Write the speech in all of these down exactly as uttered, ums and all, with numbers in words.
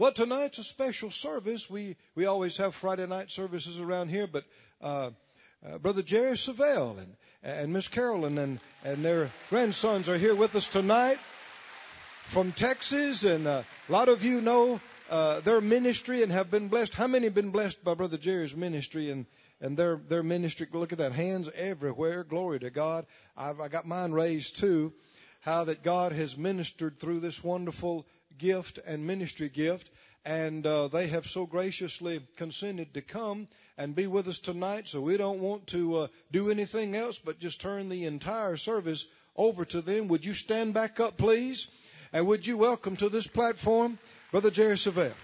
Well, tonight's a special service. We we always have Friday night services around here, but uh, uh, Brother Jerry Savelle and and Miss Carolyn and and their grandsons are here with us tonight from Texas, and uh, a lot of you know uh, their ministry and have been blessed. How many have been blessed by Brother Jerry's ministry and and their their ministry? Look at that, hands everywhere. Glory to God. I've I got mine raised too. How that God has ministered through this wonderful gift and ministry gift, and uh, they have so graciously consented to come and be with us tonight. So we don't want to uh, do anything else but just turn the entire service over to them. Would you stand back up, please? And would you welcome to this platform Brother Jerry Savelle?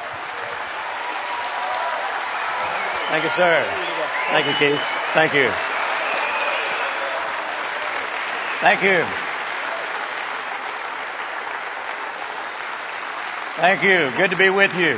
Thank you, sir. Thank you, Keith. Thank you. Thank you. Thank you. Good to be with you.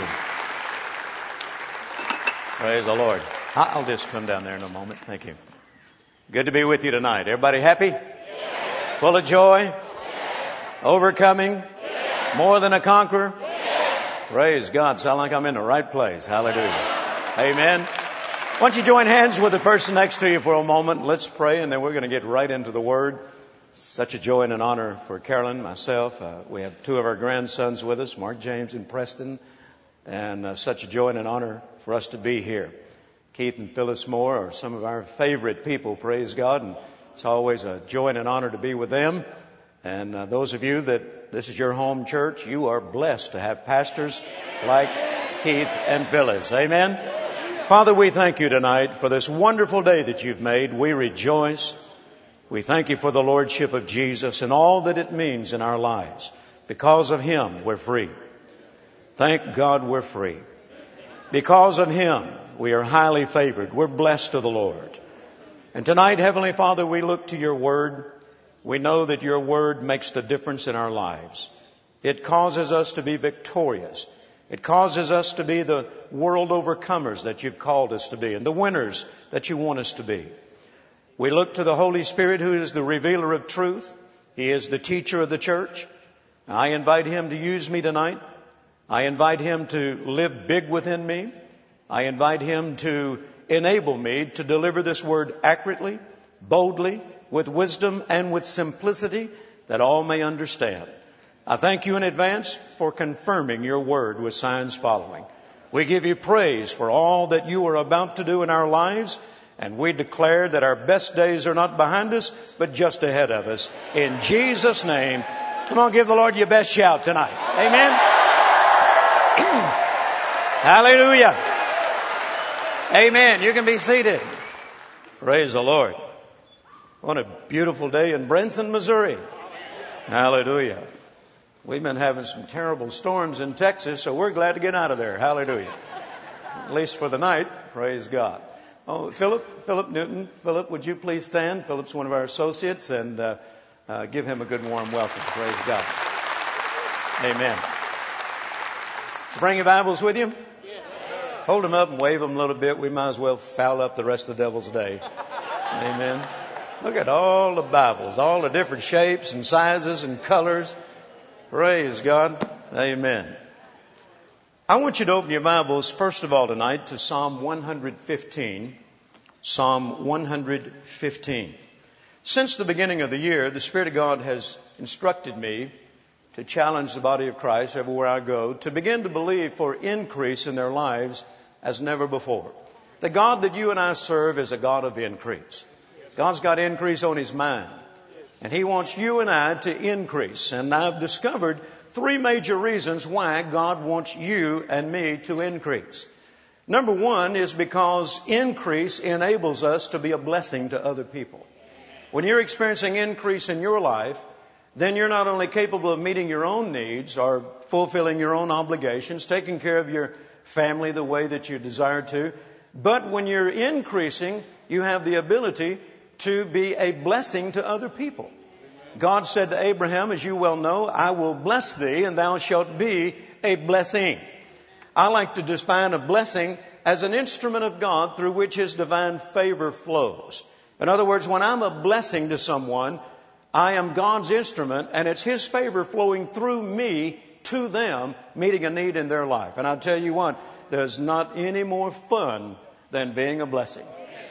Praise the Lord. I'll just come down there in a moment. Thank you. Good to be with you tonight. Everybody happy? Yes. Full of joy? Yes. Overcoming? Yes. More than a conqueror? Yes. Praise God. Sound like I'm in the right place. Hallelujah. Amen. Why don't you join hands with the person next to you for a moment? Let's pray, and then we're going to get right into the Word. Such a joy and an honor for Carolyn, myself. Uh, we have two of our grandsons with us, Mark James and Preston. And uh, such a joy and an honor for us to be here. Keith and Phyllis Moore are some of our favorite people, praise God. And it's always a joy and an honor to be with them. And uh, those of you that this is your home church, you are blessed to have pastors like Keith and Phyllis. Amen. Father, we thank you tonight for this wonderful day that you've made. We rejoice. We thank you for the Lordship of Jesus and all that it means in our lives. Because of Him, we're free. Thank God we're free. Because of Him, we are highly favored. We're blessed of the Lord. And tonight, Heavenly Father, we look to your Word. We know that your Word makes the difference in our lives. It causes us to be victorious. It causes us to be the world overcomers that you've called us to be and the winners that you want us to be. We look to the Holy Spirit, who is the revealer of truth. He is the teacher of the church. I invite Him to use me tonight. I invite Him to live big within me. I invite Him to enable me to deliver this word accurately, boldly, with wisdom and with simplicity, that all may understand. I thank you in advance for confirming your word with signs following. We give you praise for all that you are about to do in our lives. And we declare that our best days are not behind us, but just ahead of us. In Jesus' name, come on, give the Lord your best shout tonight. Amen. Hallelujah. Amen. You can be seated. Praise the Lord. What a beautiful day in Branson, Missouri. Hallelujah. We've been having some terrible storms in Texas, so we're glad to get out of there. Hallelujah. At least for the night. Praise God. Oh, Philip, Philip Newton. Philip, would you please stand? Philip's one of our associates, and uh, uh, give him a good warm welcome. Praise God. Amen. Bring your Bibles with you. Yes. Hold them up and wave them a little bit. We might as well foul up the rest of the devil's day. Amen. Look at all the Bibles, all the different shapes and sizes and colors. Praise God. Amen. I want you to open your Bibles, first of all, tonight to Psalm one fifteen. Psalm one fifteen. Since the beginning of the year, the Spirit of God has instructed me to challenge the body of Christ everywhere I go to begin to believe for increase in their lives as never before. The God that you and I serve is a God of increase. God's got increase on His mind. And He wants you and I to increase. And I've discovered three major reasons why God wants you and me to increase. Number one is because increase enables us to be a blessing to other people. When you're experiencing increase in your life, then you're not only capable of meeting your own needs or fulfilling your own obligations, taking care of your family the way that you desire to, but when you're increasing, you have the ability to be a blessing to other people. God said to Abraham, as you well know, I will bless thee and thou shalt be a blessing. I like to define a blessing as an instrument of God through which His divine favor flows. In other words, when I'm a blessing to someone, I am God's instrument, and it's His favor flowing through me to them, meeting a need in their life. And I'll tell you what, there's not any more fun than being a blessing.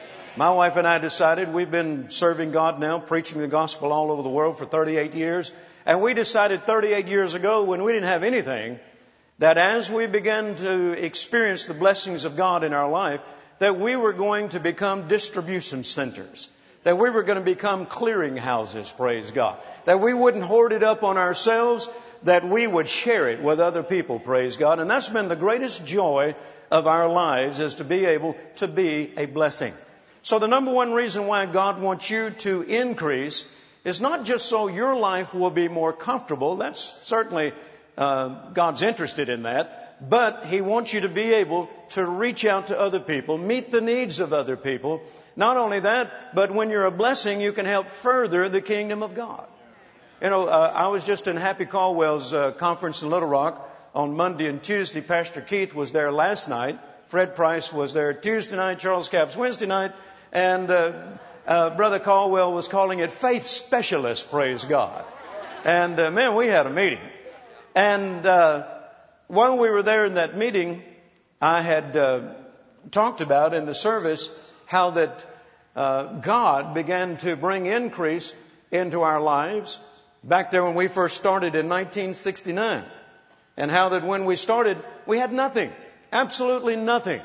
My wife and I decided, we've been serving God now, preaching the gospel all over the world for thirty-eight years. And we decided thirty-eight years ago, when we didn't have anything, that as we began to experience the blessings of God in our life, that we were going to become distribution centers. That we were going to become clearing houses, praise God. That we wouldn't hoard it up on ourselves, that we would share it with other people, praise God. And that's been the greatest joy of our lives, is to be able to be a blessing. So the number one reason why God wants you to increase is not just so your life will be more comfortable. That's certainly uh, God's interested in that. But He wants you to be able to reach out to other people, meet the needs of other people. Not only that, but when you're a blessing, you can help further the kingdom of God. You know, uh, I was just in Happy Caldwell's uh, conference in Little Rock on Monday and Tuesday. Pastor Keith was there last night. Fred Price was there Tuesday night. Charles Capps Wednesday night. And uh, uh, Brother Caldwell was calling it Faith Specialist, praise God. And uh, man, we had a meeting. And uh, while we were there in that meeting, I had uh, talked about in the service how that uh, God began to bring increase into our lives back there when we first started in nineteen sixty-nine. And how that when we started, we had nothing, absolutely nothing.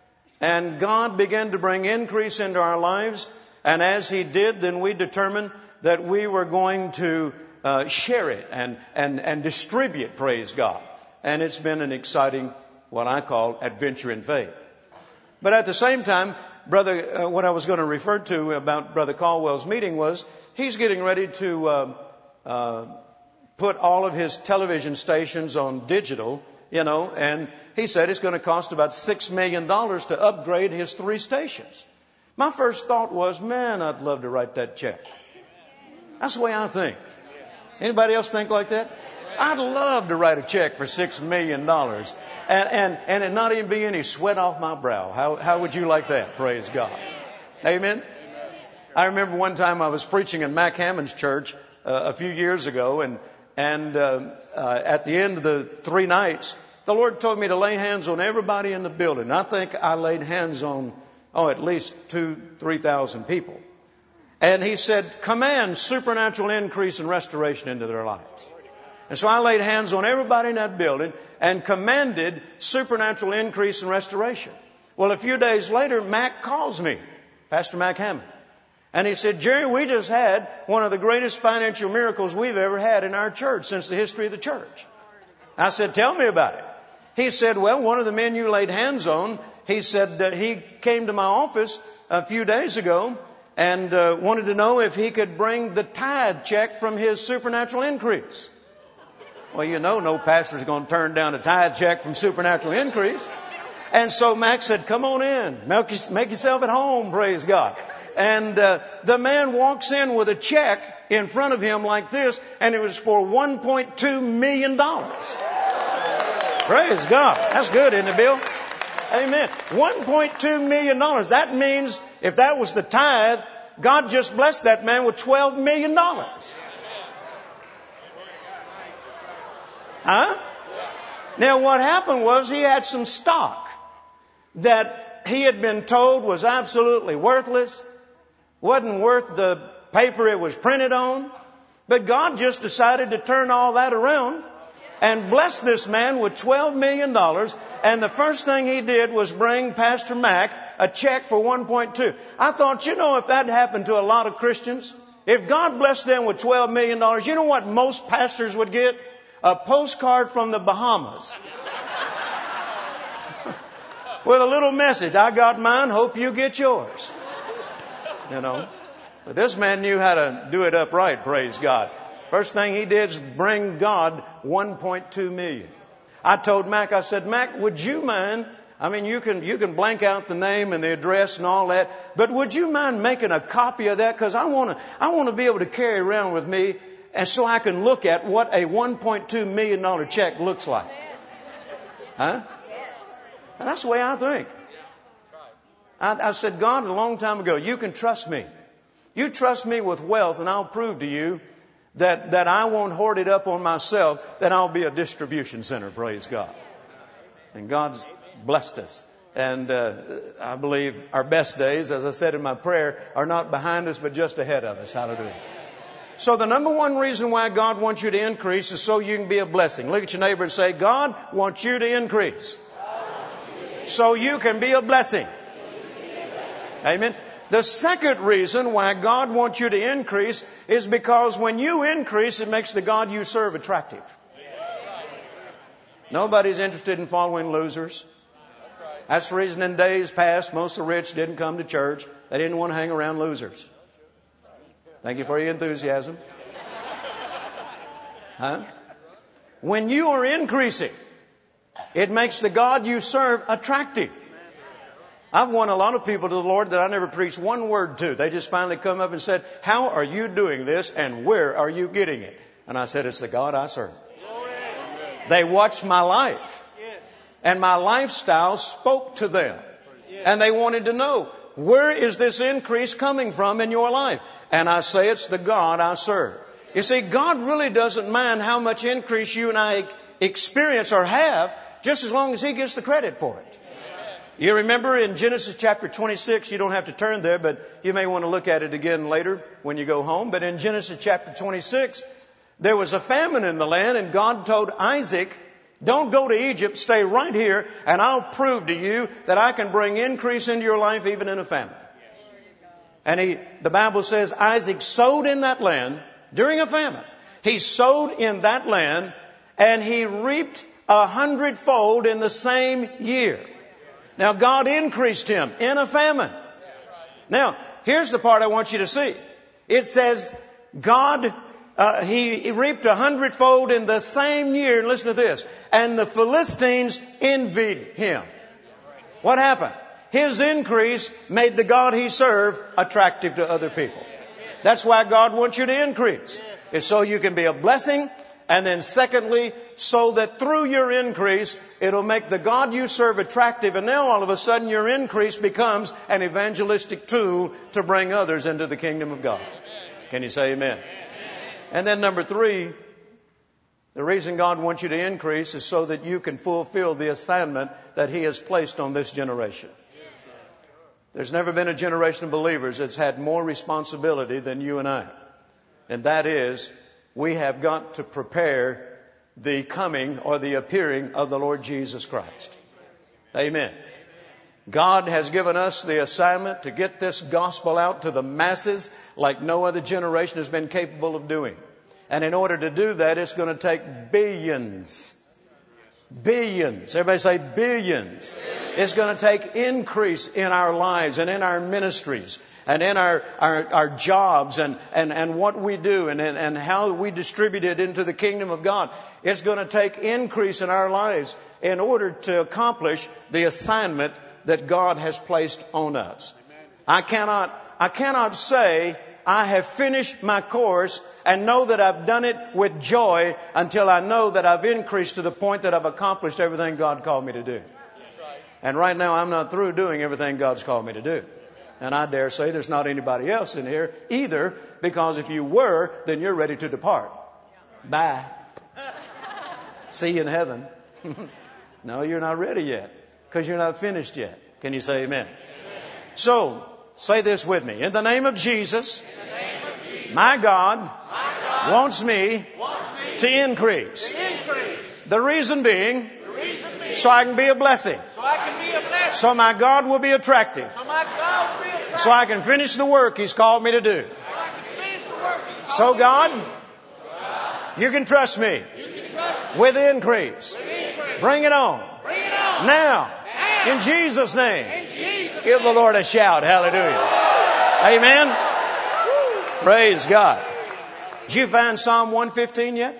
And God began to bring increase into our lives. And as He did, then we determined that we were going to uh, share it and, and, and distribute, praise God. And it's been an exciting, what I call, adventure in faith. But at the same time, brother, uh, what I was going to refer to about Brother Caldwell's meeting was he's getting ready to uh, uh, put all of his television stations on digital, you know, and he said it's going to cost about six million dollars to upgrade his three stations. My first thought was, man, I'd love to write that check. That's the way I think. Anybody else think like that? I'd love to write a check for six million dollars and, and, and it not even be any sweat off my brow. How, how would you like that? Praise God. Amen. I remember one time I was preaching in Mac Hammond's church uh, a few years ago, and, and uh, uh, at the end of the three nights, the Lord told me to lay hands on everybody in the building. I think I laid hands on, oh, at least two, three thousand people. And He said, command supernatural increase and restoration into their lives. And so I laid hands on everybody in that building and commanded supernatural increase and restoration. Well, a few days later, Mac calls me, Pastor Mac Hammond. And he said, Jerry, we just had one of the greatest financial miracles we've ever had in our church since the history of the church. I said, tell me about it. He said, well, one of the men you laid hands on, he said that he came to my office a few days ago and uh, wanted to know if he could bring the tithe check from his supernatural increase. Well, you know, no pastor's going to turn down a tithe check from supernatural increase. And so Mac said, come on in, make yourself at home, praise God. And uh, the man walks in with a check in front of him like this, and it was for one point two million dollars. Praise God. That's good, isn't it, Bill? Amen. one point two million dollars. That means if that was the tithe, God just blessed that man with twelve million dollars. Huh? Now what happened was he had some stock that he had been told was absolutely worthless, wasn't worth the paper it was printed on. But God just decided to turn all that around and bless this man with twelve million dollars. And the first thing he did was bring Pastor Mac a check for one point two. I thought, you know, if that happened to a lot of Christians, if God blessed them with twelve million dollars, you know what most pastors would get? A postcard from the Bahamas. With a little message. I got mine, hope you get yours. You know. But this man knew how to do it upright, praise God. First thing he did is bring God one point two million. I told Mac, I said, Mac, would you mind, I mean, you can, you can blank out the name and the address and all that, but would you mind making a copy of that? Because I want to, I want to be able to carry around with me, and so I can look at what a one point two million dollars check looks like. Huh? And that's the way I think. I, I said, God, a long time ago, you can trust me. You trust me with wealth, and I'll prove to you that, that I won't hoard it up on myself, then I'll be a distribution center, praise God. And God's blessed us. And uh, I believe our best days, as I said in my prayer, are not behind us, but just ahead of us. Hallelujah. So the number one reason why God wants you to increase is so you can be a blessing. Look at your neighbor and say, God wants you to increase so you can be a blessing. Amen. The second reason why God wants you to increase is because when you increase, it makes the God you serve attractive. Nobody's interested in following losers. That's the reason in days past, most of the rich didn't come to church. They didn't want to hang around losers. Thank you for your enthusiasm. Huh? When you are increasing, it makes the God you serve attractive. I've won a lot of people to the Lord that I never preached one word to. They just finally come up and said, how are you doing this and where are you getting it? And I said, it's the God I serve. They watched my life. And my lifestyle spoke to them. And they wanted to know, where is this increase coming from in your life? And I say, it's the God I serve. You see, God really doesn't mind how much increase you and I experience or have, just as long as He gets the credit for it. You remember in Genesis chapter twenty-six, you don't have to turn there, but you may want to look at it again later when you go home. But in Genesis chapter twenty-six, there was a famine in the land, and God told Isaac, don't go to Egypt, stay right here, and I'll prove to you that I can bring increase into your life even in a famine. And he, the Bible says Isaac sowed in that land during a famine. He sowed in that land and he reaped a hundredfold in the same year. Now God increased him in a famine. Now, here's the part I want you to see. It says God Uh, he, he reaped a hundredfold in the same year. And listen to this. And the Philistines envied him. What happened? His increase made the God he served attractive to other people. That's why God wants you to increase. It's so you can be a blessing. And then secondly, so that through your increase, it'll make the God you serve attractive. And now all of a sudden your increase becomes an evangelistic tool to bring others into the kingdom of God. Can you say amen? And then number three, the reason God wants you to increase is so that you can fulfill the assignment that He has placed on this generation. There's never been a generation of believers that's had more responsibility than you and I. And that is, we have got to prepare the coming or the appearing of the Lord Jesus Christ. Amen. God has given us the assignment to get this gospel out to the masses like no other generation has been capable of doing. And in order to do that, it's going to take billions. Billions. Everybody say billions. It's going to take increase in our lives and in our ministries and in our, our, our jobs and, and, and what we do and, and, and how we distribute it into the kingdom of God. It's going to take increase in our lives in order to accomplish the assignment that God has placed on us. I cannot, I cannot say I have finished my course and know that I've done it with joy until I know that I've increased to the point that I've accomplished everything God called me to do. And right now I'm not through doing everything God's called me to do. And I dare say there's not anybody else in here either, because if you were, then you're ready to depart. Bye. See you in heaven. No, you're not ready yet. Because you're not finished yet. Can you say amen? Amen? So, say this with me. In the name of Jesus, name of Jesus my, God my God wants me, wants me to increase. To increase. The reason being, the reason being so I can be a blessing. So I can be a blessing. So my God will be attractive. So my God will be attractive. So I can finish the work He's called me to do. So I can finish the work He's called So me God, to do. God, you can trust me, you can trust me with increase. with increase. Bring it on. Bring it on. Now. Now. In Jesus' name. In Jesus' Give the Lord a shout. Hallelujah. Amen. Praise God. Did you find Psalm one fifteen yet?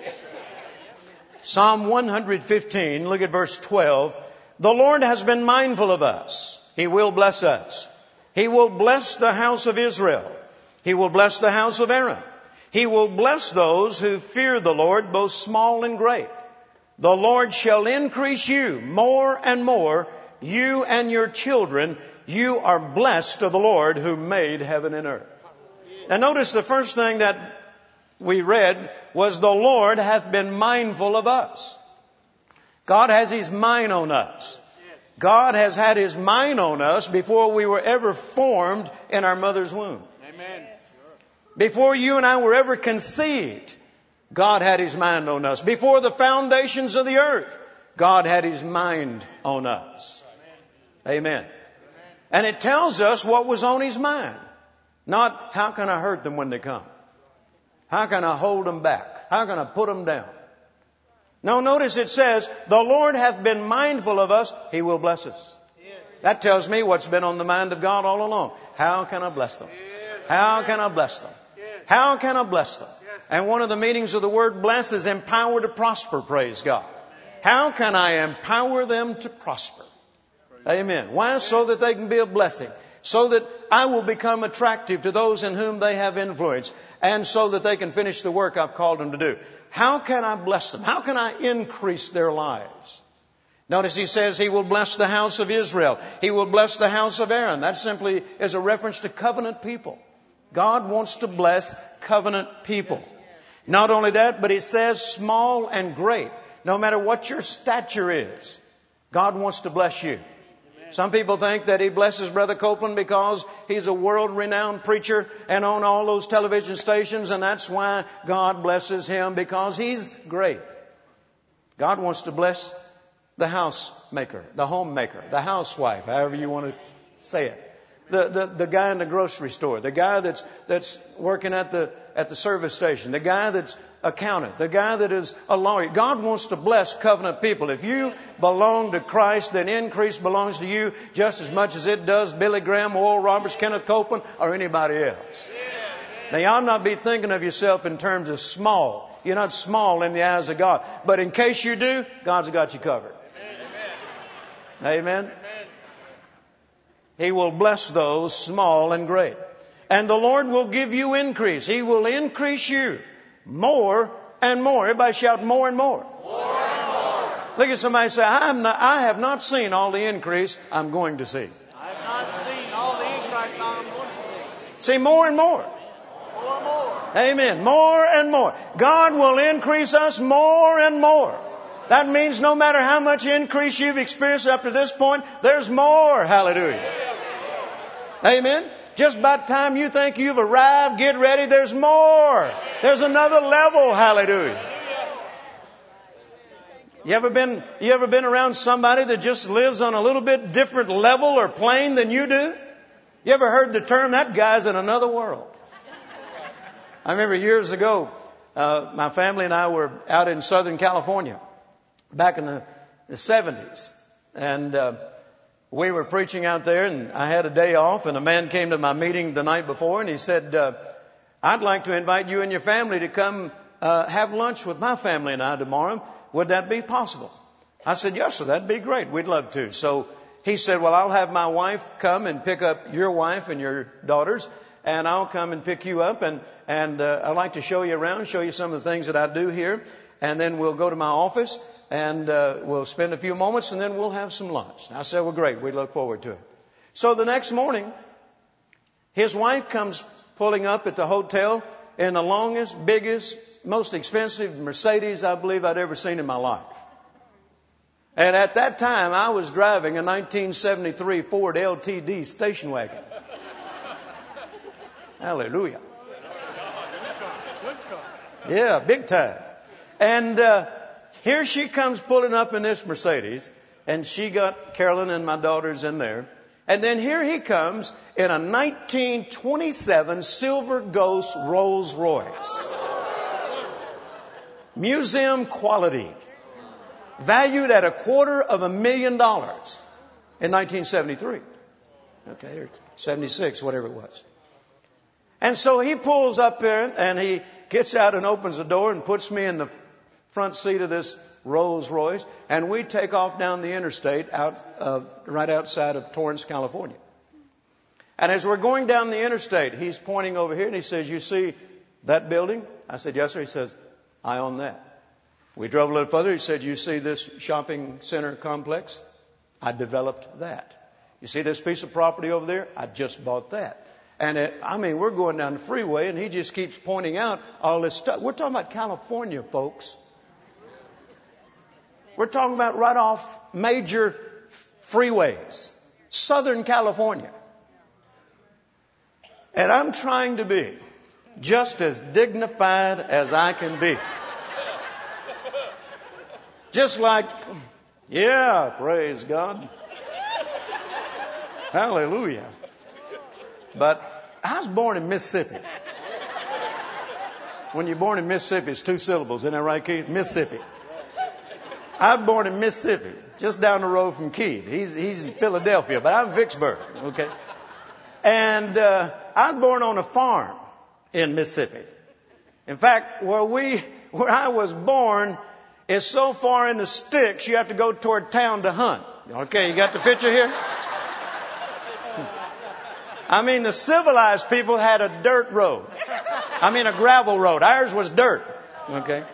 Psalm one fifteen, look at verse twelve. The Lord has been mindful of us. He will bless us. He will bless the house of Israel. He will bless the house of Aaron. He will bless those who fear the Lord, both small and great. The Lord shall increase you more and more, you and your children. You are blessed of the Lord who made heaven and earth. Now notice the first thing that we read was, the Lord hath been mindful of us. God has His mind on us. God has had His mind on us before we were ever formed in our mother's womb. Amen. Before you and I were ever conceived, God had His mind on us. Before the foundations of the earth, God had His mind on us. Amen. And it tells us what was on His mind. Not, how can I hurt them when they come? How can I hold them back? How can I put them down? No, notice it says, the Lord hath been mindful of us. He will bless us. That tells me what's been on the mind of God all along. How can I bless them? How can I bless them? How can I bless them? And one of the meanings of the word bless is empower to prosper, praise God. How can I empower them to prosper? Amen. Why? So that they can be a blessing. So that I will become attractive to those in whom they have influence. And so that they can finish the work I've called them to do. How can I bless them? How can I increase their lives? Notice He says He will bless the house of Israel. He will bless the house of Aaron. That simply is a reference to covenant people. God wants to bless covenant people. Not only that, but He says small and great. No matter what your stature is, God wants to bless you. Some people think that He blesses Brother Copeland because he's a world-renowned preacher and on all those television stations, and that's why God blesses him, because he's great. God wants to bless the housemaker, the homemaker, the housewife, however you want to say it. The, the, the guy in the grocery store, the guy that's, that's working at the, at the service station, the guy that's accountant, the guy that is a lawyer. God wants to bless covenant people. If you belong to Christ, then increase belongs to you just as much as it does Billy Graham, Oral Roberts, Kenneth Copeland, or anybody else. Now, y'all not be thinking of yourself in terms of small. You're not small in the eyes of God. But in case you do, God's got you covered. Amen. Amen. He will bless those small and great. And the Lord will give you increase. He will increase you more and more. Everybody shout more and more. More and more. Look at somebody and say, I have not, I have not seen all the increase I'm going to see. I have not seen all the increase I'm going to see. See, more and more. More and more. Amen. More and more. God will increase us more and more. That means no matter how much increase you've experienced up to this point, there's more. Hallelujah. Amen. Just about the time you think you've arrived, get ready, there's more. There's another level. Hallelujah. You ever been, you ever been around somebody that just lives on a little bit different level or plane than you do? You ever heard the term, that guy's in another world? I remember years ago, uh, my family and I were out in Southern California back in the, the seventies. And, uh, we were preaching out there, and I had a day off, and a man came to my meeting the night before, and he said, uh, I'd like to invite you and your family to come uh, have lunch with my family and I tomorrow. Would that be possible? I said, yes, sir, that'd be great. We'd love to. So he said, well, I'll have my wife come and pick up your wife and your daughters, and I'll come and pick you up, and, and uh, I'd like to show you around, show you some of the things that I do here, and then we'll go to my office. And uh, we'll spend a few moments, and then we'll have some lunch. I said, well, great. We look forward to it. So the next morning, his wife comes pulling up at the hotel in the longest, biggest, most expensive Mercedes I believe I'd ever seen in my life. And at that time, I was driving a nineteen seventy-three Ford L T D station wagon. Hallelujah. Yeah, big time. And uh here she comes pulling up in this Mercedes, and she got Carolyn and my daughters in there. And then here he comes in a nineteen twenty-seven Silver Ghost Rolls Royce. Museum quality. Valued at a quarter of a million dollars in nineteen seventy-three. Okay, seventy-six, whatever it was. And so he pulls up there, and he gets out and opens the door and puts me in the front seat of this Rolls Royce, and we take off down the interstate out uh, right outside of Torrance, California. And as we're going down the interstate, he's pointing over here, and he says, you see that building? I said, yes, sir. He says, I own that. We drove a little further. He said, you see this shopping center complex? I developed that. You see this piece of property over there? I just bought that. And it, I mean, we're going down the freeway and he just keeps pointing out all this stuff. We're talking about California, folks. We're talking about right off major freeways. Southern California. And I'm trying to be just as dignified as I can be. Just like, yeah, praise God. Hallelujah. But I was born in Mississippi. When you're born in Mississippi, it's two syllables. Isn't that right, Keith? Mississippi. I was born in Mississippi, just down the road from Keith. He's, he's in Philadelphia, but I'm in Vicksburg. Okay. And uh, I was born on a farm in Mississippi. In fact, where we, where I was born is so far in the sticks, you have to go toward town to hunt. Okay, you got the picture here? I mean, the civilized people had a dirt road. I mean, a gravel road. Ours was dirt. Okay.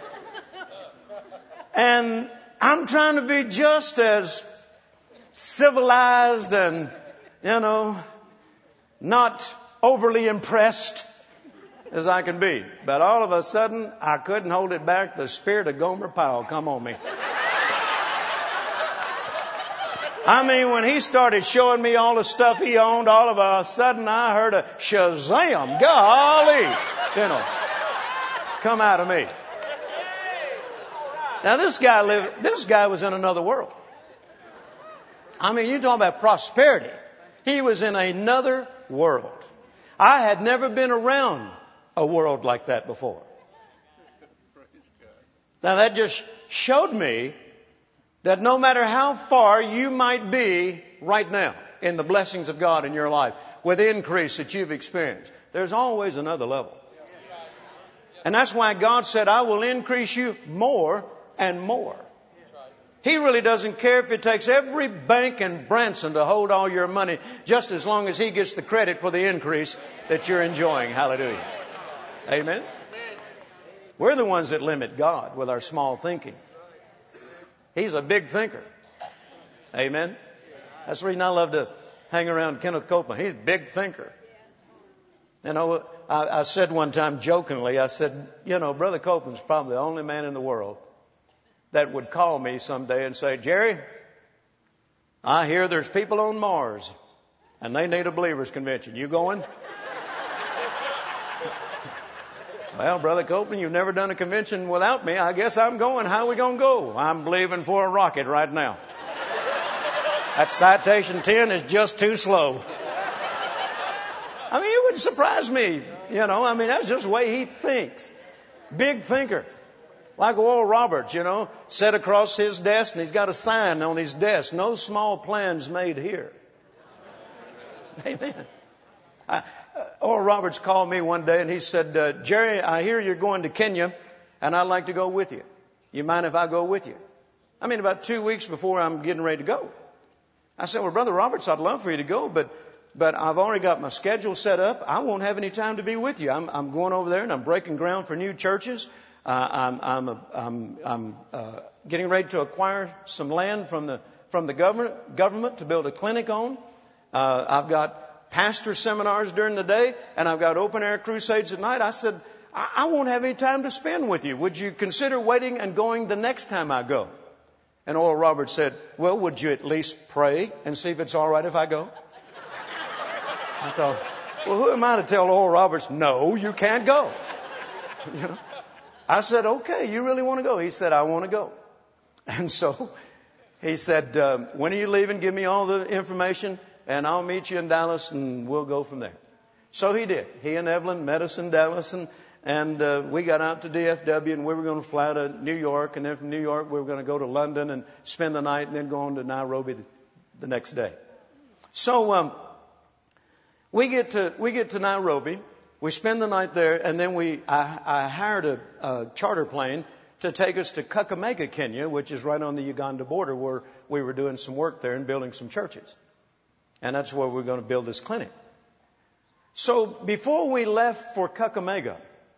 And I'm trying to be just as civilized and, you know, not overly impressed as I can be. But all of a sudden, I couldn't hold it back. The spirit of Gomer Powell come on me. I mean, when he started showing me all the stuff he owned, all of a sudden I heard a Shazam, golly, you know, come out of me. Now this guy lived, this guy was in another world. I mean, you talk about prosperity. He was in another world. I had never been around a world like that before. Now that just showed me that no matter how far you might be right now in the blessings of God in your life, with increase that you've experienced, there's always another level. And that's why God said, I will increase you more and more. He really doesn't care if it takes every bank in Branson to hold all your money, just as long as He gets the credit for the increase that you're enjoying. Hallelujah. Amen. We're the ones that limit God with our small thinking. He's a big thinker. Amen. That's the reason I love to hang around Kenneth Copeland. He's a big thinker. You know, I, I said one time jokingly, I said, you know, Brother Copeland's probably the only man in the world that would call me someday and say, Jerry, I hear there's people on Mars and they need a believers convention. You going? Well, Brother Copeland, you've never done a convention without me. I guess I'm going. How are we going to go? I'm believing for a rocket right now. That citation ten is just too slow. I mean, it would surprise me. You know, I mean, that's just the way he thinks. Big thinker. Like Oral Roberts, you know, sat across his desk and he's got a sign on his desk. No small plans made here. Amen. I, uh, Oral Roberts called me one day and he said, uh, Jerry, I hear you're going to Kenya and I'd like to go with you. You mind if I go with you? I mean, about two weeks before I'm getting ready to go. I said, well, Brother Roberts, I'd love for you to go, but but I've already got my schedule set up. I won't have any time to be with you. I'm, I'm going over there and I'm breaking ground for new churches. Uh, I'm, I'm, a, I'm, I'm uh, getting ready to acquire some land from the from the government government to build a clinic on. Uh, I've got pastor seminars during the day, and I've got open air crusades at night. I said, I, I won't have any time to spend with you. Would you consider waiting and going the next time I go? And Oral Roberts said, well, would you at least pray and see if it's all right if I go? I thought, well, who am I to tell Oral Roberts, no, you can't go? You know? I said, okay, you really want to go? He said, I want to go. And so he said, um, when are you leaving? Give me all the information and I'll meet you in Dallas and we'll go from there. So he did. He and Evelyn met us in Dallas and, and uh, we got out to D F W and we were going to fly to New York. And then from New York, we were going to go to London and spend the night and then go on to Nairobi the, the next day. So um, we get to we get to Nairobi. We spend the night there, and then we I, I hired a, a charter plane to take us to Kakamega, Kenya, which is right on the Uganda border, where we were doing some work there and building some churches. And that's where we're going to build this clinic. So before we left for Kakamega,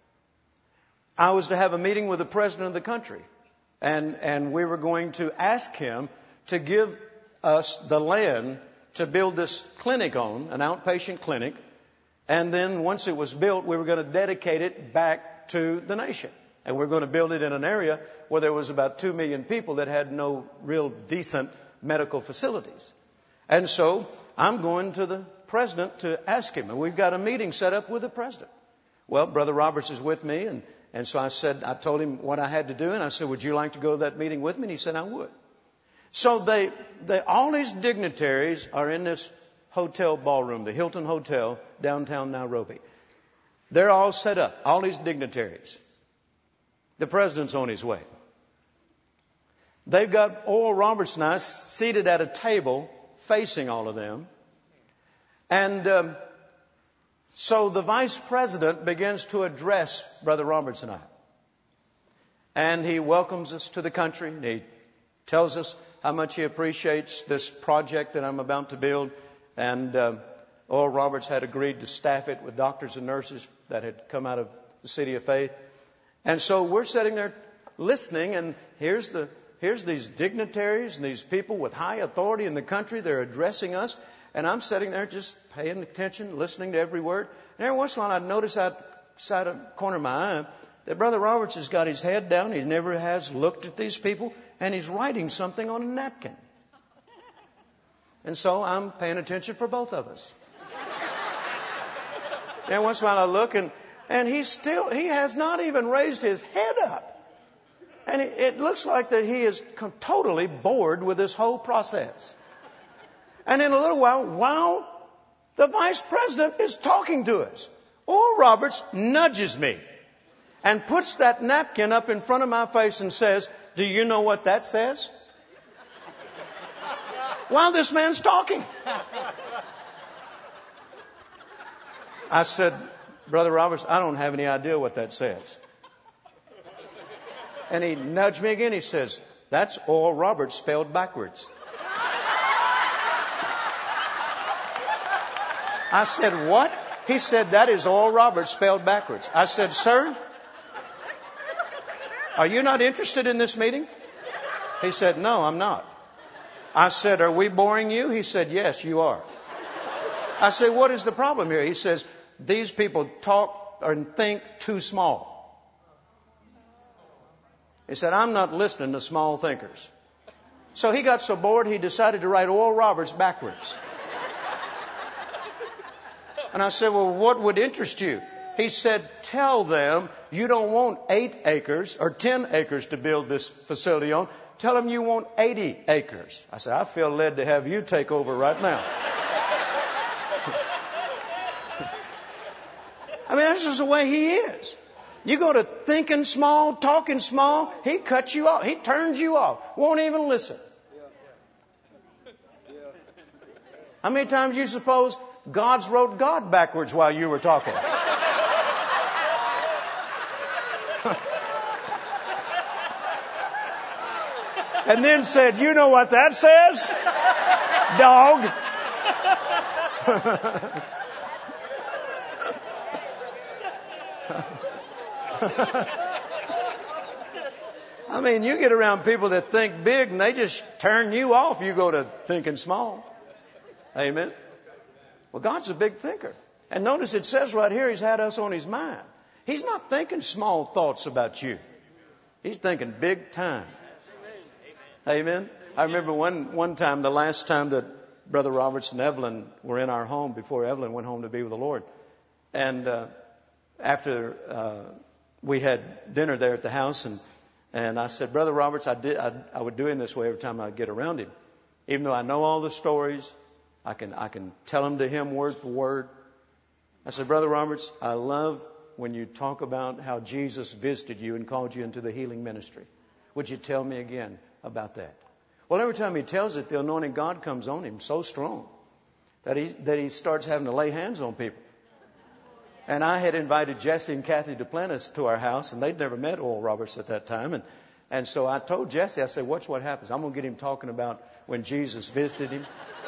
I was to have a meeting with the president of the country, and and we were going to ask him to give us the land to build this clinic on, an outpatient clinic. And then once it was built, we were going to dedicate it back to the nation. And we're going to build it in an area where there was about two million people that had no real decent medical facilities. And so I'm going to the president to ask him. And we've got a meeting set up with the president. Well, Brother Roberts is with me. And, and so I said, I told him what I had to do. And I said, would you like to go to that meeting with me? And he said, I would. So they, they, all these dignitaries are in this hotel ballroom, the Hilton Hotel, downtown Nairobi. They're all set up, all these dignitaries. The president's on his way. They've got Oral Roberts and I seated at a table facing all of them. And um, so the vice president begins to address Brother Roberts and I. And he welcomes us to the country. And he tells us how much he appreciates this project that I'm about to build. And um, Oral Roberts had agreed to staff it with doctors and nurses that had come out of the City of Faith. And so we're sitting there listening, and here's the here's these dignitaries and these people with high authority in the country. They're addressing us, and I'm sitting there just paying attention, listening to every word. And every once in a while, I'd notice outside of the corner of my eye that Brother Roberts has got his head down. He never has looked at these people, and he's writing something on a napkin. And so I'm paying attention for both of us. And once in a while, I look, and And he's still, he has not even raised his head up. And it, it looks like that he is co- totally bored with this whole process. And in a little while, while the vice president is talking to us, Oral Roberts nudges me and puts that napkin up in front of my face and says, do you know what that says? While this man's talking. I said, Brother Roberts, I don't have any idea what that says. And he nudged me again. He says, that's Oral Roberts spelled backwards. I said, what? He said, that is Oral Roberts spelled backwards. I said, sir, are you not interested in this meeting? He said, no, I'm not. I said, are we boring you? He said, yes, you are. I said, what is the problem here? He says, these people talk and think too small. He said, I'm not listening to small thinkers. So he got so bored, he decided to write Oral Roberts backwards. And I said, well, what would interest you? He said, tell them you don't want eight acres or ten acres to build this facility on. Tell them you want eighty acres. I said, I feel led to have you take over right now. I mean, that's just the way he is. You go to thinking small, talking small, he cuts you off. He turns you off. Won't even listen. How many times do you suppose God's wrote God backwards while you were talking? And then said, you know what that says? Dog. I mean, you get around people that think big and they just turn you off. You go to thinking small. Amen. Well, God's a big thinker. And notice it says right here, He's had us on His mind. He's not thinking small thoughts about you. He's thinking big time. Amen. I remember one, one time, the last time that Brother Roberts and Evelyn were in our home before Evelyn went home to be with the Lord. And uh, after uh, we had dinner there at the house, and, and I said, Brother Roberts, I, did, I, I would do him this way every time I get around him. Even though I know all the stories, I can, I can tell them to him word for word. I said, Brother Roberts, I love when you talk about how Jesus visited you and called you into the healing ministry. Would you tell me again about that? Well, every time he tells it, the anointing God comes on him so strong that he, that he starts having to lay hands on people. And I had invited Jesse and Kathy Duplantis to our house, and they'd never met Oral Roberts at that time. And, and so I told Jesse, I said, watch what happens. I'm going to get him talking about when Jesus visited him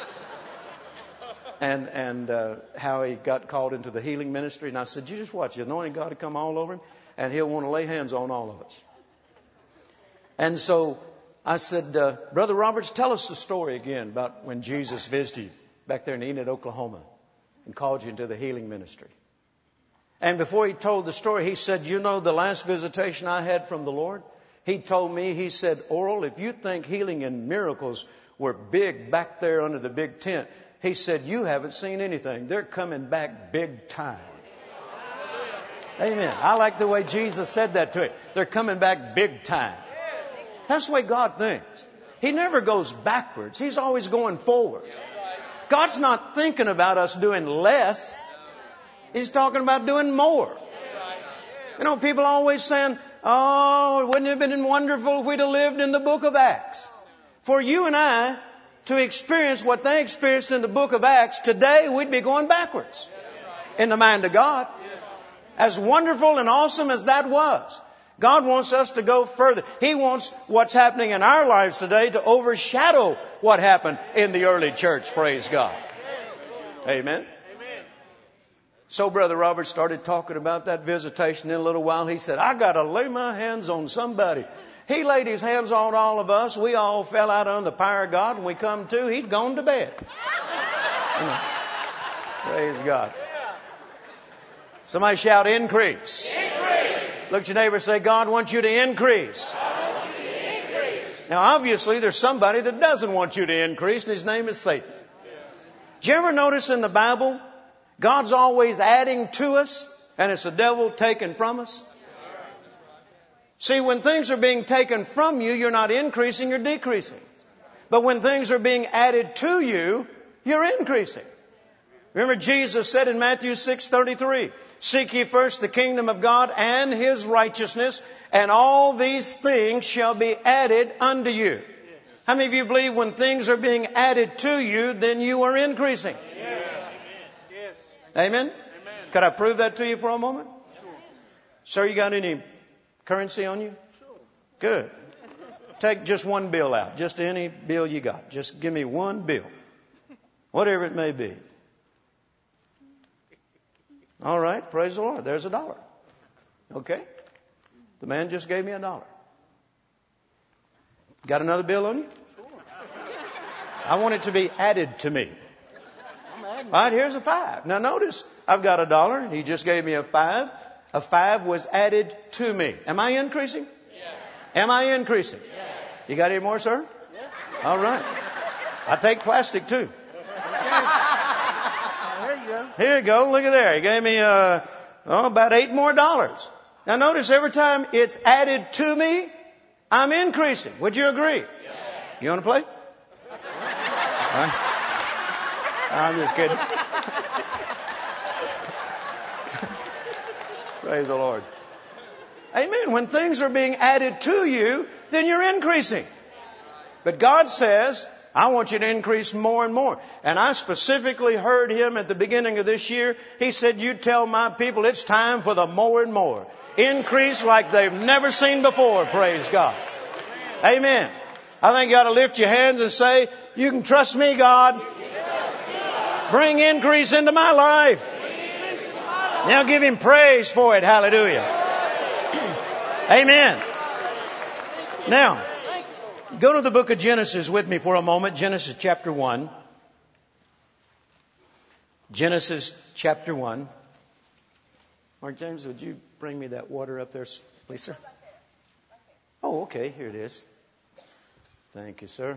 and, and uh, how he got called into the healing ministry. And I said, you just watch. The anointing God will come all over him, and he'll want to lay hands on all of us. And so I said, uh, Brother Roberts, tell us the story again about when Jesus visited you back there in Enid, Oklahoma. and called you into the healing ministry. And before he told the story, he said, you know, the last visitation I had from the Lord, he told me, he said, Oral, if you think healing and miracles were big back there under the big tent, he said, you haven't seen anything. They're coming back big time. Amen. I like the way Jesus said that to him. They're coming back big time. That's the way God thinks. He never goes backwards. He's always going forward. God's not thinking about us doing less. He's talking about doing more. You know, people always saying, oh, wouldn't it have been wonderful if we'd have lived in the book of Acts? For you and I to experience what they experienced in the book of Acts, today we'd be going backwards in the mind of God. As wonderful and awesome as that was, God wants us to go further. He wants what's happening in our lives today to overshadow what happened in the early church. Praise God. Amen. So Brother Robert started talking about that visitation in a little while. He said, I got to lay my hands on somebody. He laid his hands on all of us. We all fell out under the power of God. When we come to, he'd gone to bed. Praise God. Somebody shout increase. Increase. Look at your neighbor and say, God wants you to increase. God wants you to increase. Now obviously there's somebody that doesn't want you to increase, and his name is Satan. Did you ever notice in the Bible, God's always adding to us, and it's the devil taken from us? See, when things are being taken from you, you're not increasing, you're decreasing. But when things are being added to you, you're increasing. Remember, Jesus said in Matthew six thirty-three, seek ye first the kingdom of God and His righteousness, and all these things shall be added unto you. How many of you believe when things are being added to you, then you are increasing? Yes. Yes. Amen? Amen? Could I prove that to you for a moment? Sure. Sir, you got any currency on you? Sure. Good. Take just one bill out. Just any bill you got. Just give me one bill. Whatever it may be. All right. Praise the Lord. There's a dollar. Okay. The man just gave me a dollar. Got another bill on you? Sure. I want it to be added to me. All right. Here's a five. Now notice, I've got a dollar. He just gave me a five. A five was added to me. Am I increasing? Yes. Am I increasing? Yes. You got any more, sir? Yes. All right. I take plastic too. Here you go. Here you go. Look at there. He gave me uh, oh, about eight more dollars. Now notice every time it's added to me, I'm increasing. Would you agree? Yes. You want to play? Huh? I'm just kidding. Praise the Lord. Amen. When things are being added to you, then you're increasing. But God says, I want you to increase more and more. And I specifically heard Him at the beginning of this year. He said, you tell my people it's time for the more and more. Increase like they've never seen before. Praise God. Amen. I think you ought to lift your hands and say, you can trust me, God. Bring increase into my life. Now give Him praise for it. Hallelujah. Amen. Now, go to the book of Genesis with me for a moment. Genesis chapter one. Genesis chapter one. Mark James, would you bring me that water up there, please, sir? Oh, okay. Here it is. Thank you, sir.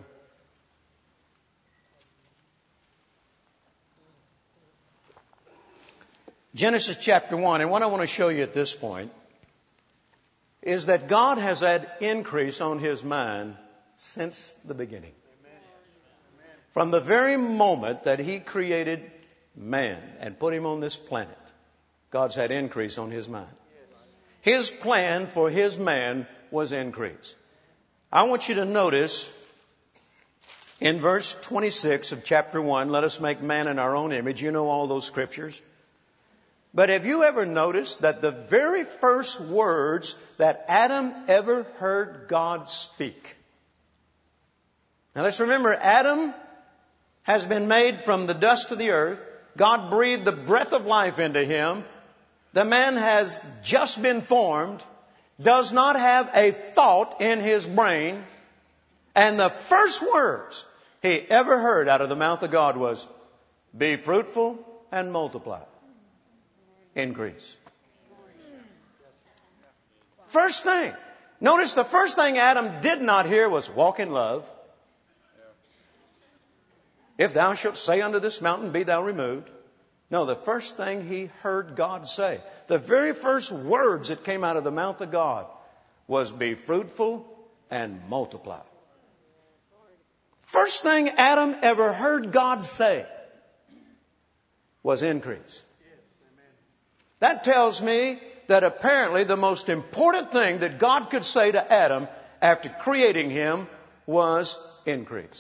Genesis chapter one. And what I want to show you at this point is that God has had increase on His mind since the beginning. From the very moment that He created man and put him on this planet, God's had increase on His mind. His plan for His man was increase. I want you to notice in verse twenty-six of chapter one, let us make man in our own image. You know all those scriptures. But have you ever noticed that the very first words that Adam ever heard God speak? Now let's remember, Adam has been made from the dust of the earth. God breathed the breath of life into him. The man has just been formed, does not have a thought in his brain. And the first words he ever heard out of the mouth of God was, be fruitful and multiply. Increase. First thing. Notice the first thing Adam did not hear was walk in love. If thou shalt say unto this mountain, be thou removed. No, the first thing he heard God say, the very first words that came out of the mouth of God was be fruitful and multiply. First thing Adam ever heard God say was increase. That tells me that apparently the most important thing that God could say to Adam after creating him was increase.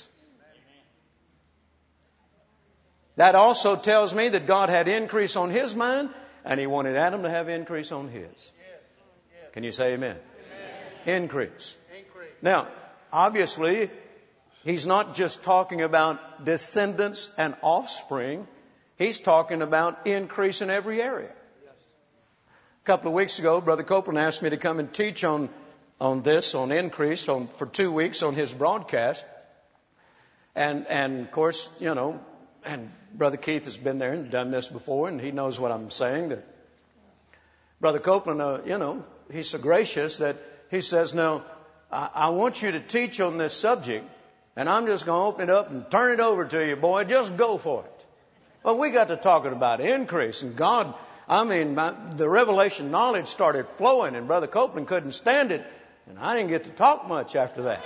That also tells me that God had increase on his mind and he wanted Adam to have increase on his. Can you say amen? Amen. Increase. Increase. Now, obviously, he's not just talking about descendants and offspring. He's talking about increase in every area. A couple of weeks ago, Brother Copeland asked me to come and teach on, on this, on increase, on, for two weeks on his broadcast. And, and of course, you know, and Brother Keith has been there and done this before, and he knows what I'm saying. That Brother Copeland, uh, you know, he's so gracious that he says, no, I, I want you to teach on this subject, and I'm just going to open it up and turn it over to you, boy. Just go for it. Well, we got to talking about increase, and God, I mean, my, the revelation knowledge started flowing, and Brother Copeland couldn't stand it, and I didn't get to talk much after that.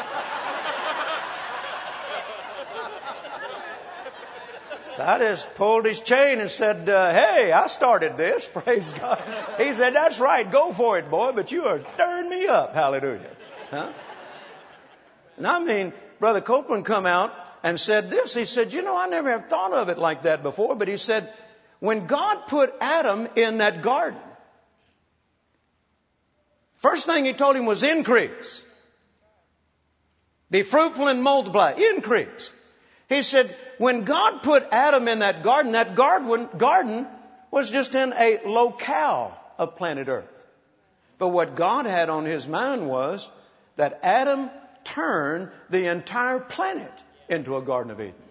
So I just pulled his chain and said, uh, hey, I started this. Praise God. He said, that's right. Go for it, boy. But you are stirring me up. Hallelujah. Huh? And I mean, Brother Copeland come out and said this. He said, you know, I never have thought of it like that before. But he said, when God put Adam in that garden, first thing he told him was increase. Be fruitful and multiply. Increase. He said, when God put Adam in that garden, that garden, garden was just in a locale of planet Earth. But what God had on his mind was that Adam turned the entire planet into a Garden of Eden.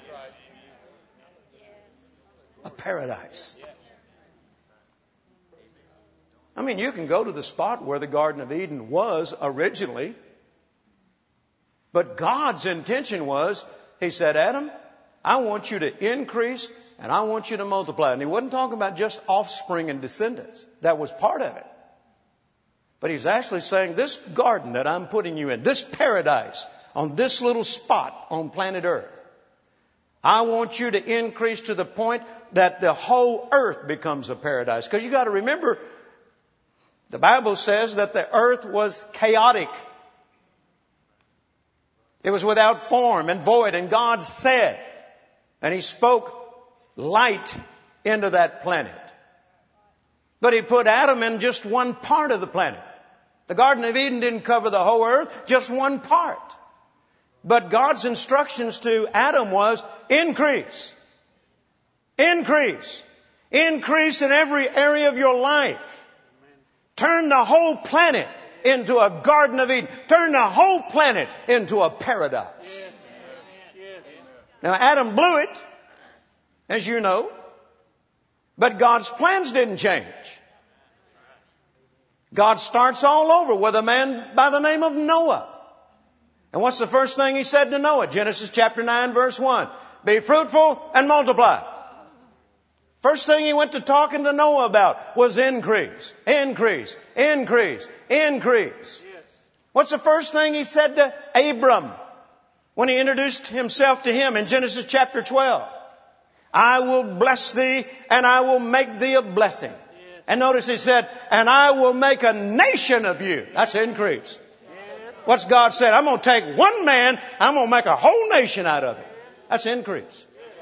A paradise. I mean, you can go to the spot where the Garden of Eden was originally. But God's intention was, he said, Adam, I want you to increase and I want you to multiply. And he wasn't talking about just offspring and descendants. That was part of it. But he's actually saying this garden that I'm putting you in, this paradise on this little spot on planet Earth, I want you to increase to the point that the whole earth becomes a paradise. Because you got to remember, the Bible says that the earth was chaotic. It was without form and void, and God said, and He spoke light into that planet. But He put Adam in just one part of the planet. The Garden of Eden didn't cover the whole earth, just one part. But God's instructions to Adam was increase. Increase. Increase in every area of your life. Turn the whole planet into a Garden of Eden. Turn the whole planet into a paradise. Now, Adam blew it, as you know, but God's plans didn't change. God starts all over with a man by the name of Noah. And what's the first thing He said to Noah? Genesis chapter nine, verse one. Be fruitful and multiply. First thing He went to talking to Noah about was increase, increase, increase, increase. What's the first thing He said to Abram when He introduced Himself to him in Genesis chapter twelve? I will bless thee and I will make thee a blessing. And notice He said, and I will make a nation of you. That's increase. What's God said? I'm going to take one man, I'm going to make a whole nation out of it. That's increase.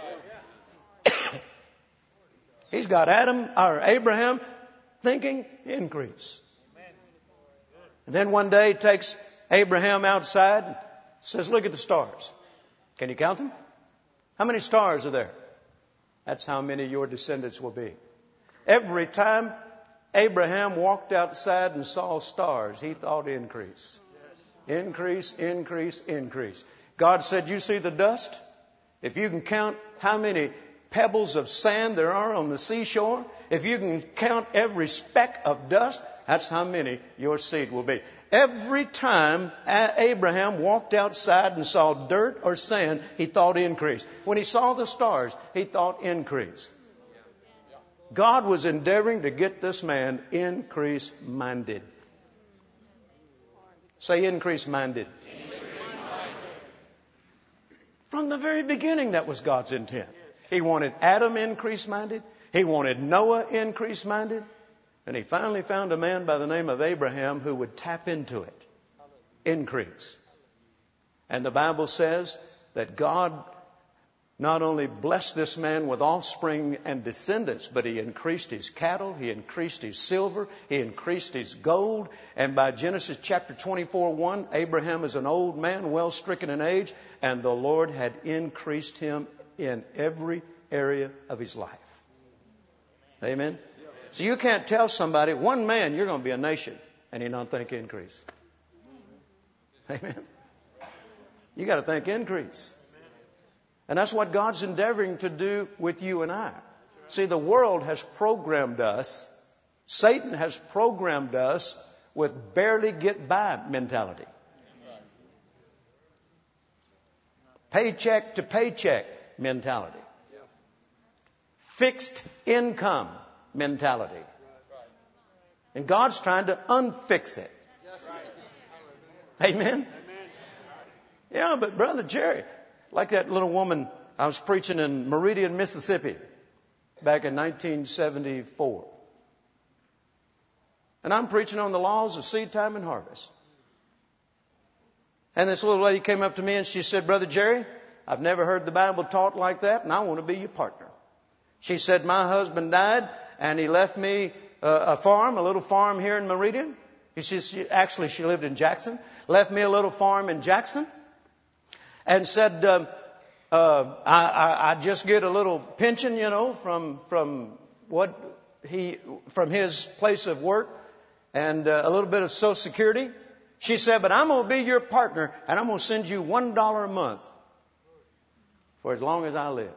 He's got Adam or Abraham thinking increase. And then one day He takes Abraham outside and says, look at the stars. Can you count them? How many stars are there? That's how many your descendants will be. Every time Abraham walked outside and saw stars, he thought increase. Increase, increase, increase. God said, you see the dust? If you can count how many pebbles of sand there are on the seashore, if you can count every speck of dust, that's how many your seed will be. Every time Abraham walked outside and saw dirt or sand, he thought increase. When he saw the stars, he thought increase. God was endeavoring to get this man increase-minded. Say increase-minded. From the very beginning, that was God's intent. He wanted Adam increase-minded. He wanted Noah increase-minded. And he finally found a man by the name of Abraham who would tap into it. Increase. And the Bible says that God not only blessed this man with offspring and descendants, but he increased his cattle, he increased his silver, he increased his gold. And by Genesis chapter twenty-four, one, Abraham is an old man, well stricken in age, and the Lord had increased him in every area of his life. Amen? So you can't tell somebody, one man, you're going to be a nation, and you don't think increase. Amen? You got to think increase. And that's what God's endeavoring to do with you and I. See, the world has programmed us, Satan has programmed us with barely get by mentality. Paycheck to paycheck mentality. Fixed income mentality. And God's trying to unfix it. Amen? Yeah, but Brother Jerry, like that little woman, I was preaching in Meridian, Mississippi back in nineteen seventy-four. And I'm preaching on the laws of seed time and harvest. And this little lady came up to me and she said, Brother Jerry, I've never heard the Bible taught like that, and I want to be your partner. She said, my husband died and he left me a farm, a little farm here in Meridian. She, she, actually, she lived in Jackson. Left me a little farm in Jackson. And said, uh, uh, I, I, I just get a little pension, you know, from from what he from his place of work, and uh, a little bit of Social Security. She said, but I'm going to be your partner, and I'm going to send you one dollar a month for as long as I live.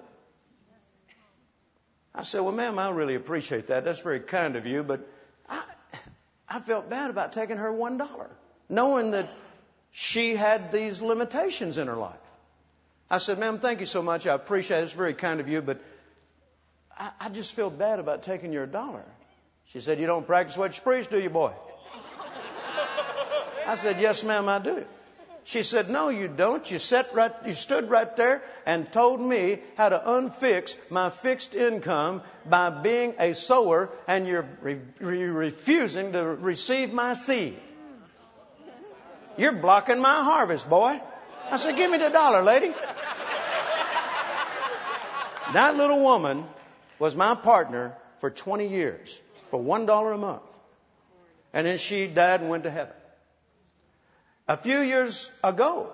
I said, well, ma'am, I really appreciate that. That's very kind of you, but I I felt bad about taking her one dollar, knowing that she had these limitations in her life. I said, ma'am, thank you so much. I appreciate it. It's very kind of you, but I, I just feel bad about taking your dollar. She said, you don't practice what you preach, do you, boy? I said, yes, ma'am, I do. She said, no, you don't. You sat right, you stood right there and told me how to unfix my fixed income by being a sower, and you're re- re- refusing to receive my seed. You're blocking my harvest, boy. I said, give me the dollar, lady. That little woman was my partner for twenty years, for one dollar a month. And then she died and went to heaven. A few years ago,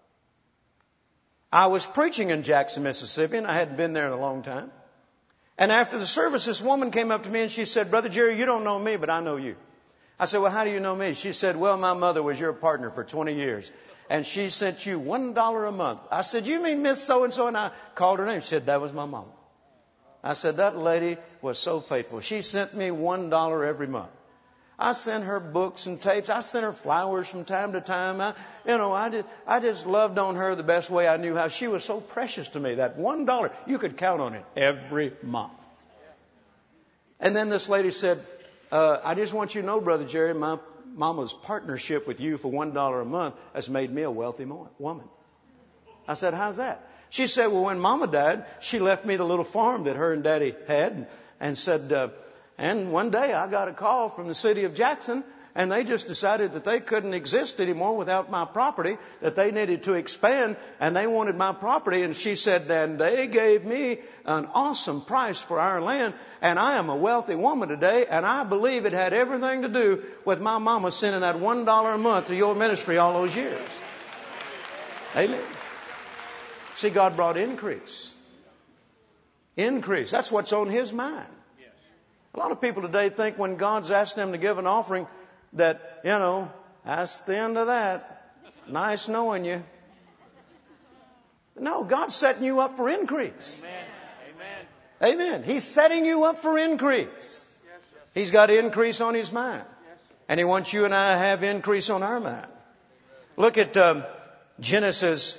I was preaching in Jackson, Mississippi, and I hadn't been there in a long time. And after the service, this woman came up to me and she said, Brother Jerry, you don't know me, but I know you. I said, well, how do you know me? She said, well, my mother was your partner for twenty years. And she sent you one dollar a month. I said, you mean Miss So-and-so? And I called her name. She said, that was my mama. I said, that lady was so faithful. She sent me one dollar every month. I sent her books and tapes. I sent her flowers from time to time. I, you know, I just, I just loved on her the best way I knew how. She was so precious to me. That one dollar, you could count on it every month. And then this lady said, uh, I just want you to know, Brother Jerry, my mama's partnership with you for one dollar a month has made me a wealthy mo- woman. I said, how's that? She said, well, when Mama died, she left me the little farm that her and Daddy had, and, and said, uh, and one day I got a call from the city of Jackson, and they just decided that they couldn't exist anymore without my property, that they needed to expand, and they wanted my property. And she said, and they gave me an awesome price for our land, and I am a wealthy woman today, and I believe it had everything to do with my mama sending that one dollar a month to your ministry all those years. Amen. See, God brought increase. Increase. That's what's on His mind. A lot of people today think when God's asked them to give an offering that, you know, that's the end of that. Nice knowing you. No, God's setting you up for increase. Amen. Amen. Amen. He's setting you up for increase. He's got increase on His mind. And He wants you and I to have increase on our mind. Look at um, Genesis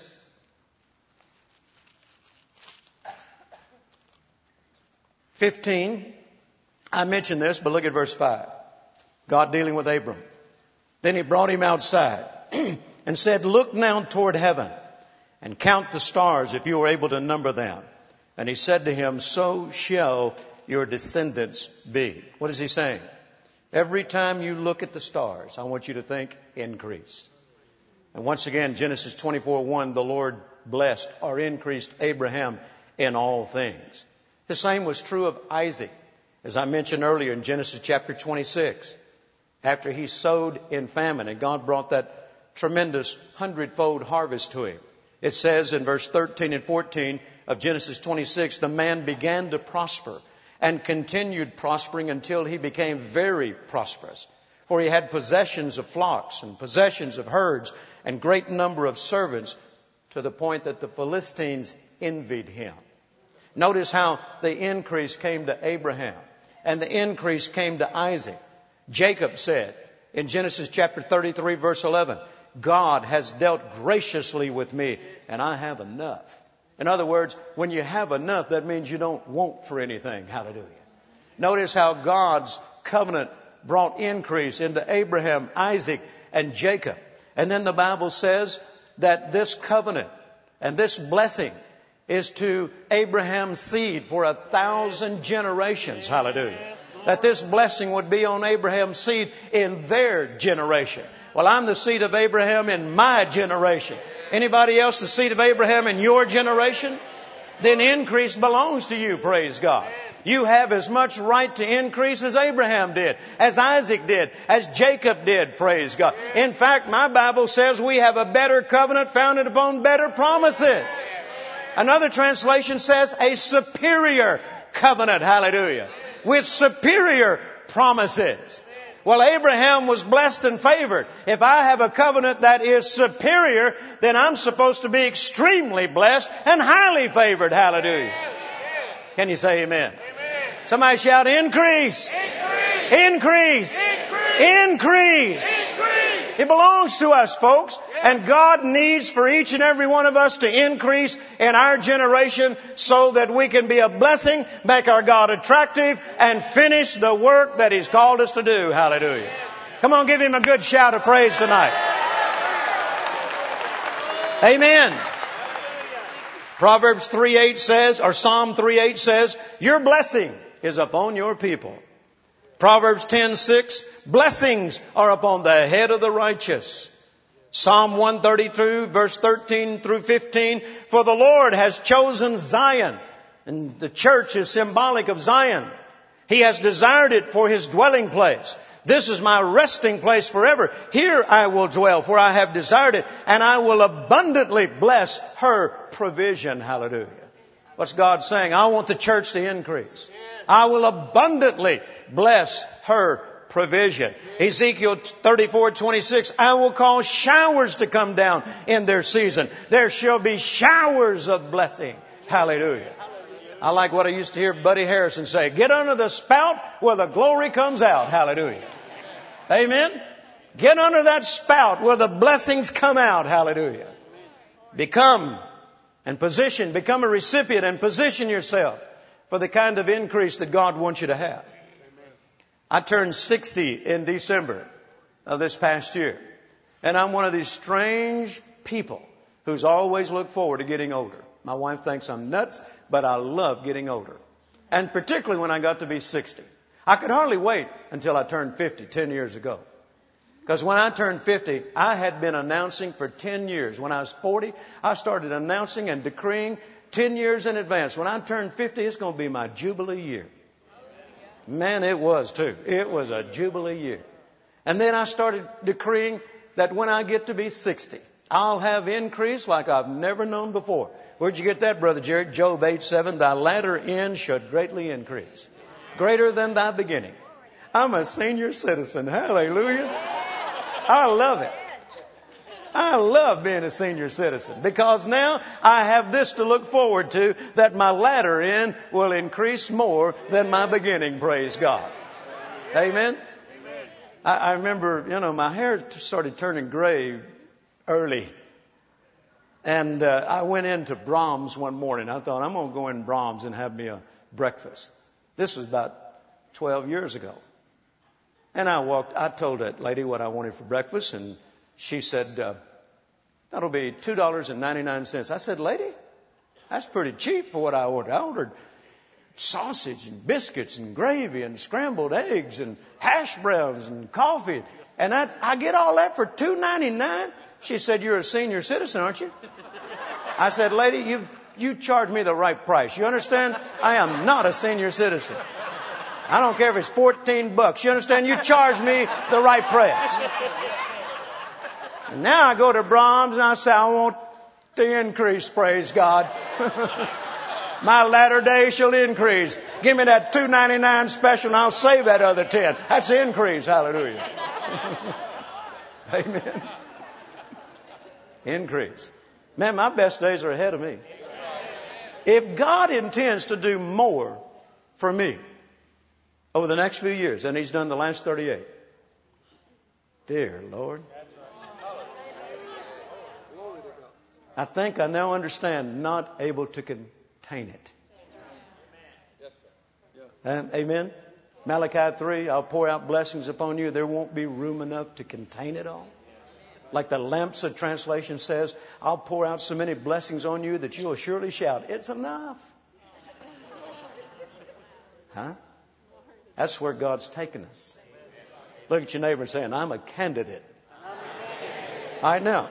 fifteen. I mentioned this, but look at verse five. God dealing with Abram. Then He brought him outside and said, look now toward heaven and count the stars if you are able to number them. And He said to him, so shall your descendants be. What is He saying? Every time you look at the stars, I want you to think increase. And once again, Genesis twenty-four one, the Lord blessed or increased Abraham in all things. The same was true of Isaac. As I mentioned earlier in Genesis chapter twenty-six, after he sowed in famine and God brought that tremendous hundredfold harvest to him. It says in verse thirteen and fourteen of Genesis twenty-six, the man began to prosper and continued prospering until he became very prosperous. For he had possessions of flocks and possessions of herds and great number of servants, to the point that the Philistines envied him. Notice how the increase came to Abraham and the increase came to Isaac. Jacob said in Genesis chapter thirty-three verse eleven, God has dealt graciously with me and I have enough. In other words, when you have enough, that means you don't want for anything. Hallelujah. Notice how God's covenant brought increase into Abraham, Isaac, and Jacob. And then the Bible says that this covenant and this blessing is to Abraham's seed for a thousand generations. Hallelujah. That this blessing would be on Abraham's seed in their generation. Well, I'm the seed of Abraham in my generation. Anybody else the seed of Abraham in your generation? Then increase belongs to you, praise God. You have as much right to increase as Abraham did, as Isaac did, as Jacob did, praise God. In fact, my Bible says we have a better covenant founded upon better promises. Another translation says a superior covenant, hallelujah, with superior promises. Well, Abraham was blessed and favored. If I have a covenant that is superior, then I'm supposed to be extremely blessed and highly favored. Hallelujah. Can you say amen? Amen. Somebody shout increase. Increase. Increase. Increase. Increase. Increase. It belongs to us, folks. And God needs for each and every one of us to increase in our generation so that we can be a blessing, make our God attractive, and finish the work that He's called us to do. Hallelujah. Come on, give Him a good shout of praise tonight. Amen. Proverbs three eight says, or Psalm three eight says, your blessing is upon your people. Proverbs ten six, blessings are upon the head of the righteous. Psalm one thirty-two, verse thirteen through fifteen, for the Lord has chosen Zion, and the church is symbolic of Zion. He has desired it for His dwelling place. This is my resting place forever. Here I will dwell, for I have desired it, and I will abundantly bless her provision. Hallelujah. What's God saying? I want the church to increase. I will abundantly bless her provision. Ezekiel thirty-four twenty-six, I will cause showers to come down in their season. There shall be showers of blessing. Hallelujah. I like what I used to hear Buddy Harrison say, get under the spout where the glory comes out. Hallelujah. Amen. Get under that spout where the blessings come out. Hallelujah. Become and position, become a recipient and position yourself for the kind of increase that God wants you to have. I turned sixty in December of this past year. And I'm one of these strange people who's always looked forward to getting older. My wife thinks I'm nuts, but I love getting older. And particularly when I got to be sixty. I could hardly wait until I turned fifty ten years ago. Because when I turned fifty, I had been announcing for ten years. When I was forty, I started announcing and decreeing ten years in advance. When I turned fifty, it's going to be my Jubilee year. Man, it was too. It was a Jubilee year. And then I started decreeing that when I get to be sixty, I'll have increase like I've never known before. Where'd you get that, Brother Jerry? Job eight seven, thy latter end should greatly increase. Greater than thy beginning. I'm a senior citizen. Hallelujah. I love it. I love being a senior citizen because now I have this to look forward to, that my latter end will increase more than my beginning, praise God. Amen? I, I remember, you know, my hair started turning gray early. And uh, I went into Brahms one morning. I thought, I'm going to go in Brahms and have me a breakfast. This was about twelve years ago. And I walked, I told that lady what I wanted for breakfast, and she said, uh, that'll be two dollars and ninety-nine cents. I said, lady, that's pretty cheap for what I ordered. I ordered sausage and biscuits and gravy and scrambled eggs and hash browns and coffee. And I, I get all that for two dollars and ninety-nine cents? She said, you're a senior citizen, aren't you? I said, lady, you, you charge me the right price. You understand? I am not a senior citizen. I don't care if it's fourteen bucks. You understand? You charge me the right price. And now I go to Brahms and I say, I want the increase, praise God. My latter day shall increase. Give me that two dollars and ninety-nine cents special and I'll save that other ten. That's the increase. Hallelujah. Amen. Increase. Man, my best days are ahead of me. If God intends to do more for me over the next few years than He's done the last thirty-eight, dear Lord, I think I now understand not able to contain it. Um, amen. Malachi three, I'll pour out blessings upon you. There won't be room enough to contain it all. Like the Lamsa translation says, I'll pour out so many blessings on you that you will surely shout, it's enough. Huh? That's where God's taken us. Look at your neighbor and say, I'm a candidate. All right, now,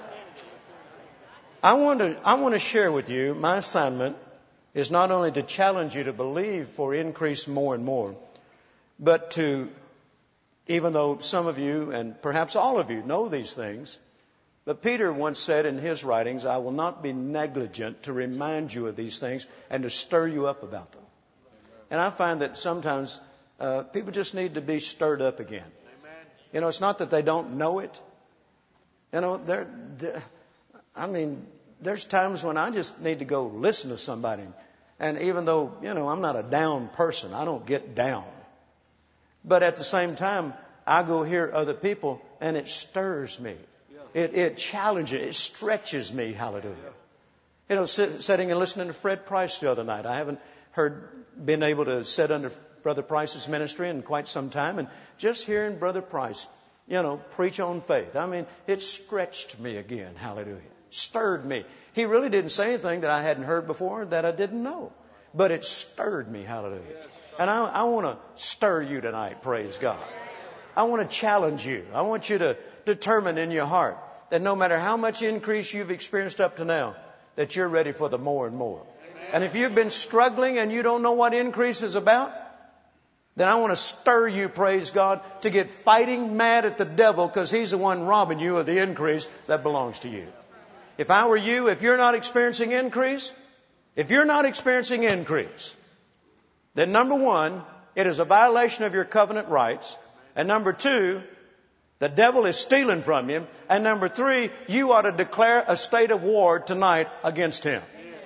I want to, I want to share with you, my assignment is not only to challenge you to believe for increase more and more, but to, even though some of you and perhaps all of you know these things, but Peter once said in his writings, I will not be negligent to remind you of these things and to stir you up about them. And I find that sometimes uh, people just need to be stirred up again. You know, it's not that they don't know it. You know, they're, they're, I mean, there's times when I just need to go listen to somebody. And even though, you know, I'm not a down person, I don't get down. But at the same time, I go hear other people and it stirs me. It, it challenges, it stretches me. Hallelujah. You know, sit, sitting and listening to Fred Price the other night. I haven't heard, been able to sit under Brother Price's ministry in quite some time. And just hearing Brother Price, you know, preach on faith. I mean, it stretched me again. Hallelujah. Stirred me. He really didn't say anything that I hadn't heard before, that I didn't know. But it stirred me. Hallelujah. And I, I want to stir you tonight. Praise God. I want to challenge you. I want you to determine in your heart that no matter how much increase you've experienced up to now, that you're ready for the more and more. Amen. And if you've been struggling and you don't know what increase is about, then I want to stir you, praise God, to get fighting mad at the devil because he's the one robbing you of the increase that belongs to you. If I were you, if you're not experiencing increase, if you're not experiencing increase, then number one, it is a violation of your covenant rights. And number two, the devil is stealing from you. And number three, you ought to declare a state of war tonight against him.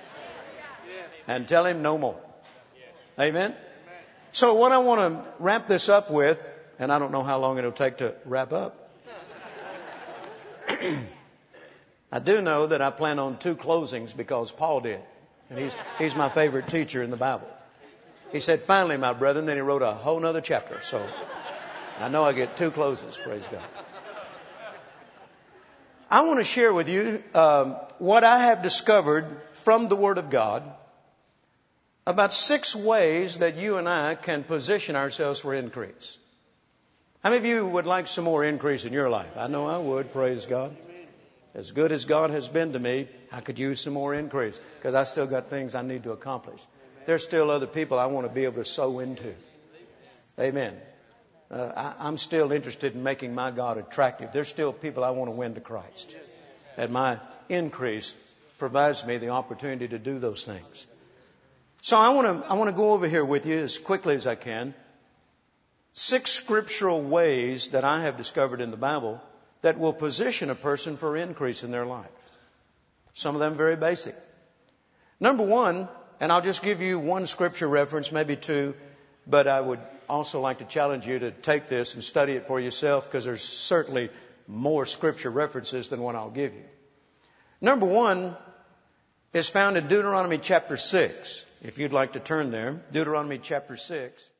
And tell him no more. Amen? So what I want to wrap this up with, and I don't know how long it'll take to wrap up. I do know that I plan on two closings because Paul did. And he's, he's my favorite teacher in the Bible. He said, finally, my brethren, then he wrote a whole nother chapter. So I know I get two closes, praise God. I want to share with you um, what I have discovered from the Word of God about six ways that you and I can position ourselves for increase. How many of you would like some more increase in your life? I know I would, praise God. As good as God has been to me, I could use some more increase because I still got things I need to accomplish. There's still other people I want to be able to sow into. Amen. Uh, I, I'm still interested in making my God attractive. There's still people I want to win to Christ. And my increase provides me the opportunity to do those things. So I want to I want to go over here with you as quickly as I can. Six scriptural ways that I have discovered in the Bible that will position a person for increase in their life. Some of them very basic. Number one, and I'll just give you one scripture reference, maybe two, but I would also like to challenge you to take this and study it for yourself, because there's certainly more scripture references than what I'll give you. Number one is found in Deuteronomy chapter six. If you'd like to turn there, Deuteronomy chapter six.